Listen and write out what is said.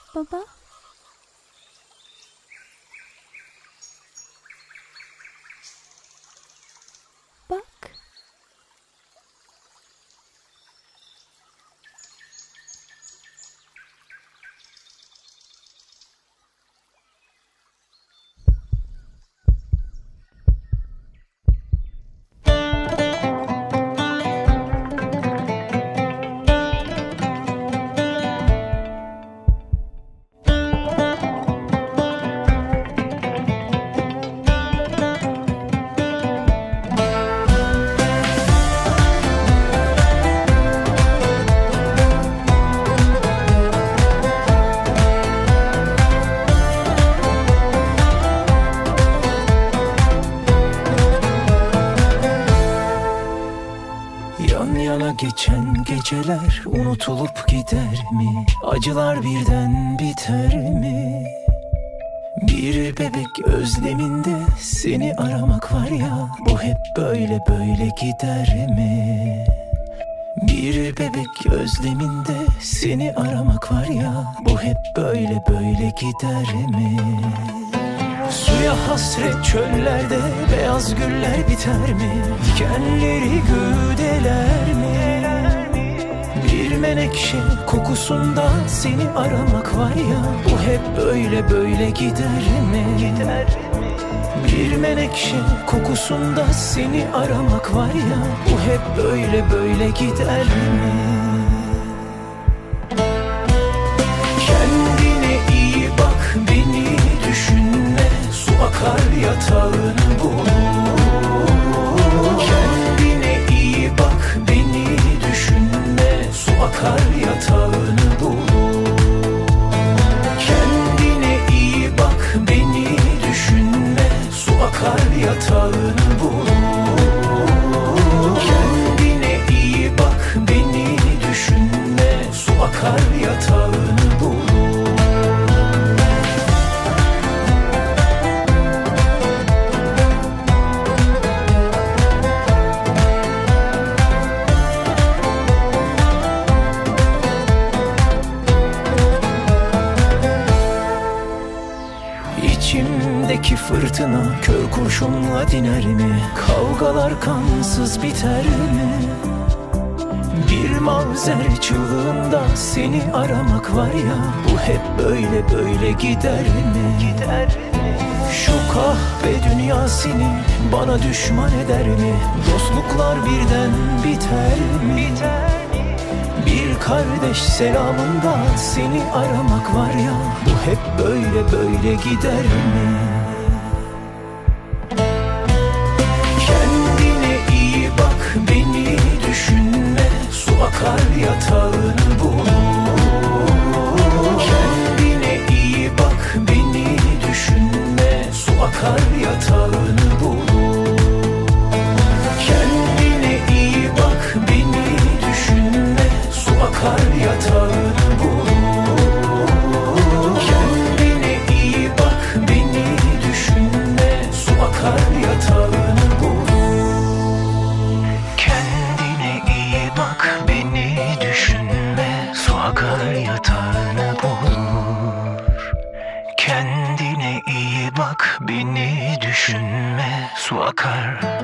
Baba? Bak. Yan yana geçen geceler unutulup gider mi? Acılar birden biter mi? Bir bebek özleminde seni aramak var ya, bu hep böyle böyle gider mi? Bir bebek özleminde seni aramak var ya, bu hep böyle böyle gider mi? Suya hasret çöllerde beyaz güller biter mi? Dikenleri güdeler mi? Bir menekşe kokusunda seni aramak var ya, bu hep böyle böyle gider mi? Bir menekşe kokusunda seni aramak var ya, bu hep böyle böyle gider mi? Kendine iyi bak, beni düşünme, su akar yatağını bulur. Kendine iyi bak, beni düşünme, su akar yatağını bulur. Kendine iyi bak, beni düşünme, su akar yatağını bulur. Kendine iyi bak, beni düşünme, su akar yatağını bulur. İçimdeki fırtına kör kurşunla diner mi? Kavgalar kansız biter mi? Bir mavzer çığlığında seni aramak var ya, bu hep böyle böyle gider mi? Şu kahpe dünya seni bana düşman eder mi? Dostluklar birden biter mi? Bir kardeş selamında seni aramak var ya, bu hep böyle böyle gider mi? Kendine iyi bak, beni düşünme, su akar yatağını bulur. Kendine iyi bak, beni düşünme, su akar yatağını bulur. Kendine iyi bak, beni düşünme, su akar yatağını bulur. Kendine iyi bak, beni düşünme, su akar yatağını bulur. Kendine iyi bak, beni düşünme, su akar yatağını bulur. Kendine iyi bak, beni düşünme, su akar